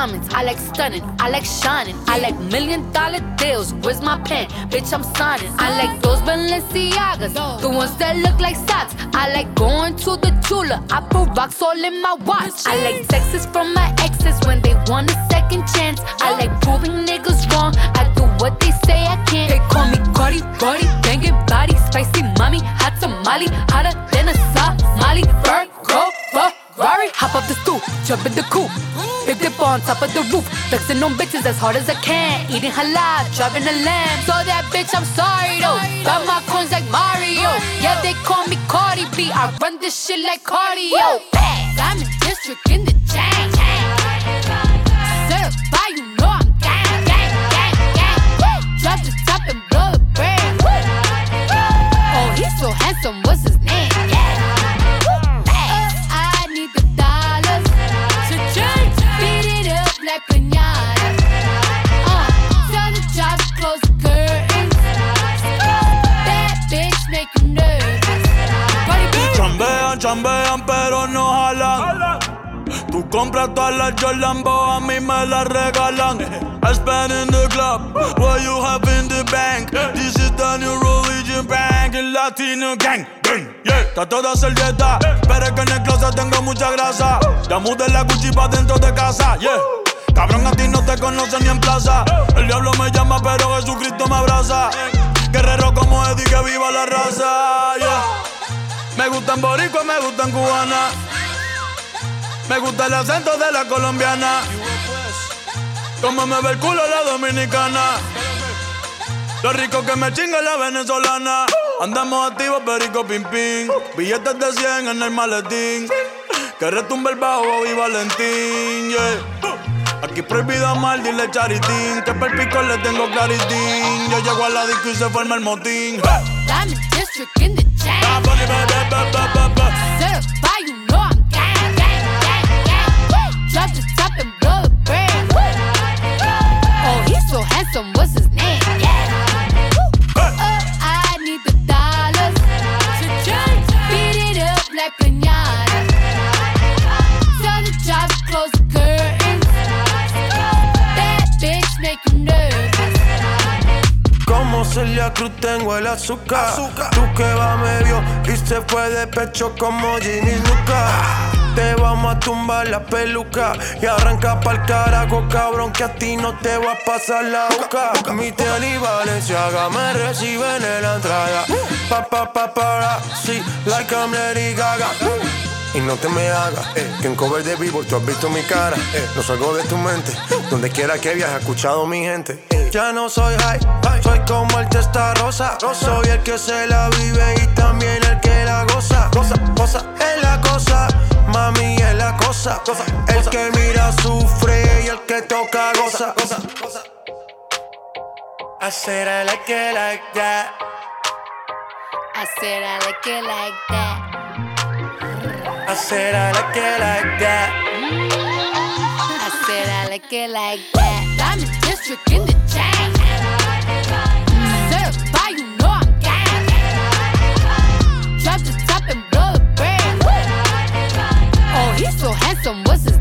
diamonds, I like stunning, I like shining, I like $1 million deals. Where's my pen? Bitch, I'm signing. I like those Balenciagas, the ones that look like socks. I like going to the Tula, I put rocks all in my watch. I like texts from my exes when they want a second chance. I like proving niggas wrong, I do what they say I can't. They call me Cardi, Cardi, banging body, spicy mommy, hot tamale, hotter than a Somali. Virgo, Ferrari, hop up the stoop, jump in the coupe, big dip on top of the roof, flexing on bitches as hard as I can, eating halal, driving a lamb. So that bitch, I'm sorry though, got my coins like Mario. Yeah, they call me Cardi B, I run this shit like cardio. Diamond District in the chain. Certified, you know I'm gang, gang, gang, gang. Drop the top and blow the brand. Oh, he's so handsome, what's his name? I need the dollars to change. Beat it up like piñata. Tell the job to close the curtains. Bad bitch make you nervous. Chambean, chambean, pero no jalan. Tú compras todas las Jordan, a mí me las regalan. I spend in the club, what you have in the bank. This is the new religion bank, el Latino gang. Yeah, trato de hacer dieta, pero es que en el closet tengo mucha grasa. Ya mudé la Gucci pa' dentro de casa, yeah. Cabrón, a ti no te conocen ni en plaza. El diablo me llama, pero Jesucristo me abraza. Guerrero como Eddie, que viva la raza, yeah. Me gustan boricua, me gustan cubana. Me gusta el acento de la colombiana. Como me ve el culo la dominicana. Lo rico que me chinga la venezolana. Andamos activos, perico, pim, pim. Billetes de 100 en el maletín. Que retumbe el bajo, Bobby Valentín, yeah. Aquí prohibido amar, dile charitín. Que per pico le tengo claritín. Yo llego a la disco y se forma el motín. Diamond District in the chain. Certified, you know I'm gang, gang, gang, gang. Drop the top and blow the brand. Oh, he's so handsome, what's his name? I need the dollars to change. Beat it up like piñata. Tell the job to close the curtains. Bad bitch make you nervous. Como Celia Cruz tengo el azúcar. Tú que va medio y se fue de pecho como Ginny Luca. Te vamos a tumbar la peluca y arranca pa'l carajo, cabrón, que a ti no te va a pasar la boca. Mi tele y Valenciaga me reciben en la entrada. Para, sí, like I'm Lady Gaga. Y no te me hagas, que en cover de Billboard tú has visto mi cara. No salgo de tu mente, donde quiera que viajes, he escuchado mi gente. Ya no soy high, soy como el testa rosa. Soy el que se la vive y también el que la goza. Cosa, es la cosa, mami es la cosa. El que mira sufre y el que toca goza. I said I like it like that. I said I like it like that. I said I like it like that. I said I like it like that. Diamond District in the chain. Certified, you know I'm gang. Drop the top and blow the brand. Oh, he's so handsome, what's his